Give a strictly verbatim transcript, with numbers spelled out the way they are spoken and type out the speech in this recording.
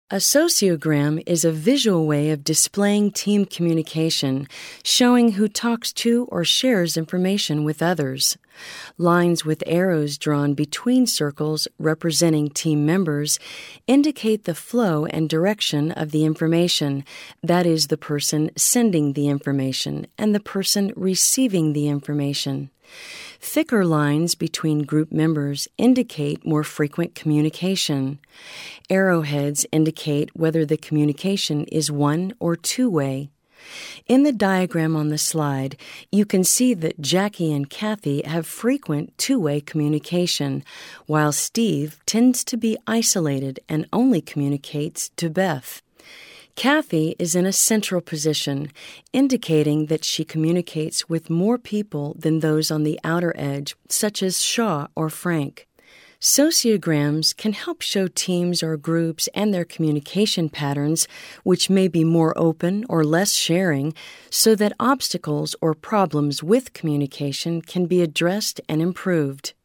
A sociogram is a visual way of displaying team communication, showing who talks to or shares information with others. Lines with arrows drawn between circles representing team members indicate the flow and direction of the information, that is, the person sending the information and the person receiving the information. Thicker lines between group members indicate more frequent communication. Arrowheads indicate whether the communication is one or two-way. In the diagram on the slide, you can see that Jackie and Kathy have frequent two-way communication, while Steve tends to be isolated and only communicates to Beth. Kathy is in a central position, indicating that she communicates with more people than those on the outer edge, such as Shaw or Frank. Sociograms can help show teams or groups and their communication patterns, which may be more open or less sharing, so that obstacles or problems with communication can be addressed and improved.